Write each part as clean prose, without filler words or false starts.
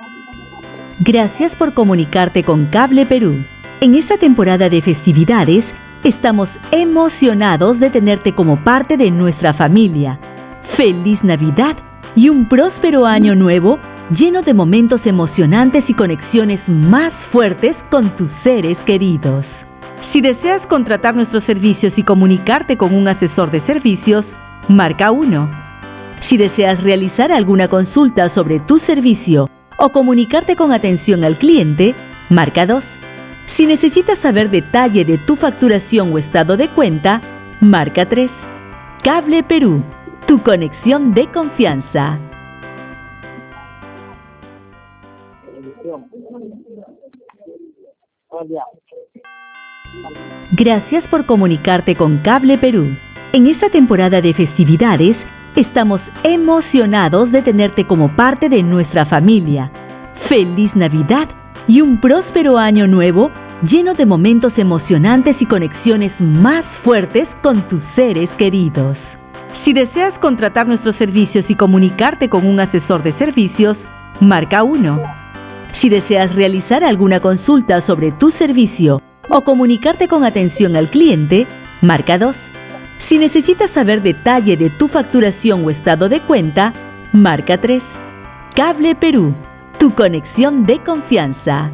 Gracias por comunicarte con Cable Perú. En esta temporada de festividades, estamos emocionados de tenerte como parte de nuestra familia. ¡Feliz Navidad y un próspero año nuevo lleno de momentos emocionantes y conexiones más fuertes con tus seres queridos! Si deseas contratar nuestros servicios y comunicarte con un asesor de servicios, marca 1. Si deseas realizar alguna consulta sobre tu servicio o comunicarte con atención al cliente, marca 2. Si necesitas saber detalle de tu facturación o estado de cuenta, marca 3. Cable Perú, tu conexión de confianza. Gracias por comunicarte con Cable Perú. En esta temporada de festividades, estamos emocionados de tenerte como parte de nuestra familia. ¡Feliz Navidad y un próspero año nuevo lleno de momentos emocionantes y conexiones más fuertes con tus seres queridos! Si deseas contratar nuestros servicios y comunicarte con un asesor de servicios, marca 1. Si deseas realizar alguna consulta sobre tu servicio o comunicarte con atención al cliente, marca 2. Si necesitas saber detalle de tu facturación o estado de cuenta, marca 3. Cable Perú, tu conexión de confianza.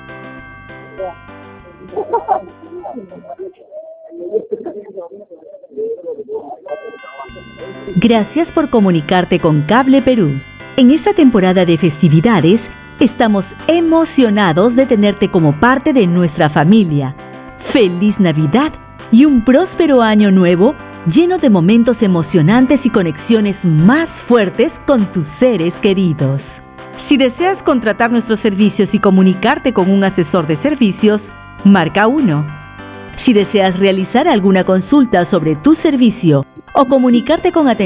Gracias por comunicarte con Cable Perú. En esta temporada de festividades, estamos emocionados de tenerte como parte de nuestra familia. ¡Feliz Navidad y un próspero año nuevo lleno de momentos emocionantes y conexiones más fuertes con tus seres queridos! Si deseas contratar nuestros servicios y comunicarte con un asesor de servicios, marca 1. Si deseas realizar alguna consulta sobre tu servicio o comunicarte con atención